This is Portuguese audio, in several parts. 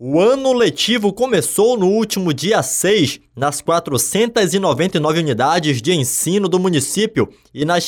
O ano letivo começou no último dia 6 nas 499 unidades de ensino do município e nas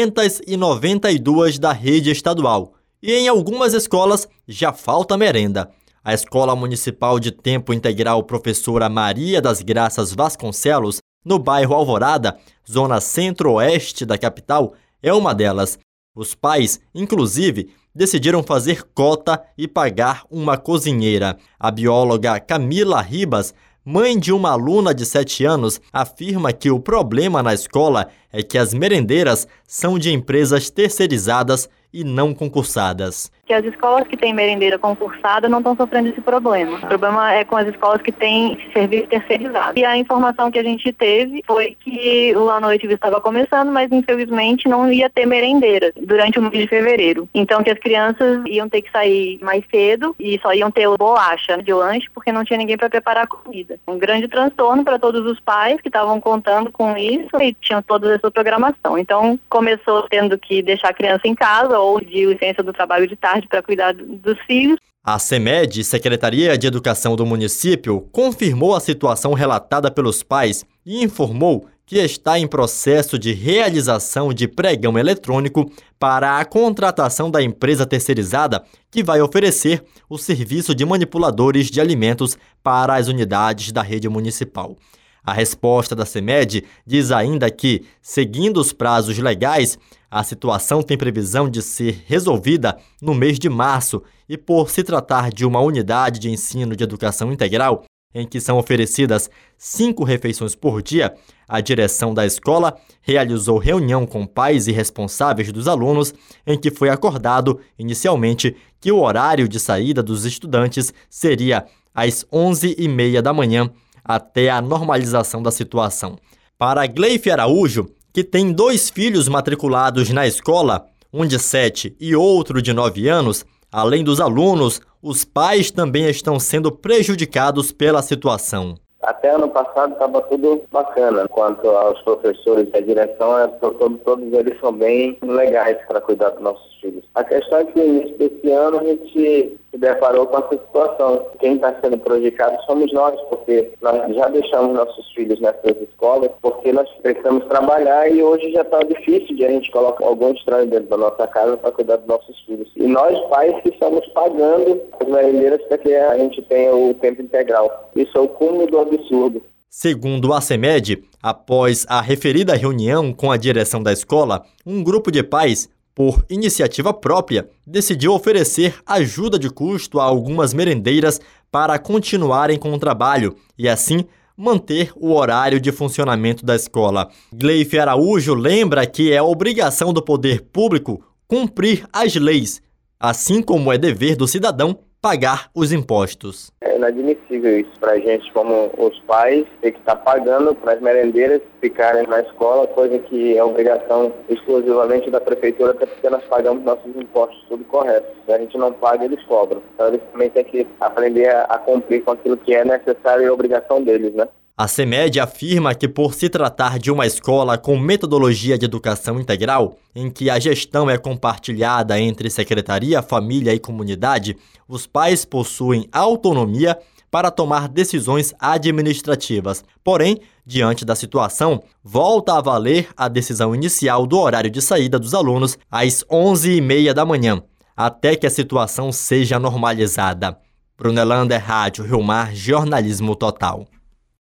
592 da rede estadual. E em algumas escolas já falta merenda. A Escola Municipal de Tempo Integral Professora Maria das Graças Vasconcelos, no bairro Alvorada, zona centro-oeste da capital, é uma delas. Os pais, inclusive, decidiram fazer cota e pagar uma cozinheira. A bióloga Camila Ribas, mãe de uma aluna de 7 anos, afirma que o problema na escola é que as merendeiras são de empresas terceirizadas e não concursadas. Que as escolas que têm merendeira concursada não estão sofrendo esse problema. O problema é com as escolas que têm serviço terceirizado. E a informação que a gente teve foi que o ano letivo estava começando, mas infelizmente não ia ter merendeira durante o mês de fevereiro. Então que as crianças iam ter que sair mais cedo e só iam ter bolacha de lanche porque não tinha ninguém para preparar a comida. Um grande transtorno para todos os pais que estavam contando com isso e tinham toda essa programação. Então começou tendo que deixar a criança em casa ou de licença do trabalho de tarde para cuidar dos filhos. A CEMED, Secretaria de Educação do município, confirmou a situação relatada pelos pais e informou que está em processo de realização de pregão eletrônico para a contratação da empresa terceirizada que vai oferecer o serviço de manipuladores de alimentos para as unidades da rede municipal. A resposta da CEMED diz ainda que, seguindo os prazos legais, a situação tem previsão de ser resolvida no mês de março e, por se tratar de uma unidade de ensino de educação integral, em que são oferecidas 5 refeições por dia, a direção da escola realizou reunião com pais e responsáveis dos alunos, em que foi acordado, inicialmente, que o horário de saída dos estudantes seria às 11h30 da manhã, até a normalização da situação. Para Gleife Araújo, que tem 2 filhos matriculados na escola, um de 7 e outro de 9 anos, além dos alunos, os pais também estão sendo prejudicados pela situação. Até ano passado estava tudo bacana. Quanto aos professores e a direção, todos eles são bem legais para cuidar dos nossos filhos. A questão é que no início desse ano a gente se deparou com essa situação. Quem está sendo prejudicado somos nós, porque nós já deixamos nossos filhos nessas escolas, porque nós precisamos trabalhar e hoje já está difícil de a gente colocar algum estranho dentro da nossa casa para cuidar dos nossos filhos. E nós, pais, que estamos pagando as merendeiras para que a gente tenha o tempo integral. Isso é o cúmulo do absurdo. Segundo a CEMED, após a referida reunião com a direção da escola, um grupo de pais, por iniciativa própria, decidiu oferecer ajuda de custo a algumas merendeiras para continuarem com o trabalho e, assim, manter o horário de funcionamento da escola. Gleife Araújo lembra que é obrigação do poder público cumprir as leis, assim como é dever do cidadão pagar os impostos. É inadmissível isso para a gente, como os pais, ter que estar pagando para as merendeiras ficarem na escola, coisa que é obrigação exclusivamente da prefeitura, até porque nós pagamos nossos impostos, tudo correto. Se a gente não paga, eles cobram. Então eles também têm que aprender a cumprir com aquilo que é necessário e obrigação deles, né? A CEMED afirma que, por se tratar de uma escola com metodologia de educação integral, em que a gestão é compartilhada entre secretaria, família e comunidade, os pais possuem autonomia para tomar decisões administrativas. Porém, diante da situação, volta a valer a decisão inicial do horário de saída dos alunos às 11h30 da manhã, até que a situação seja normalizada. Brunelander, Rádio Rio Mar, Jornalismo Total.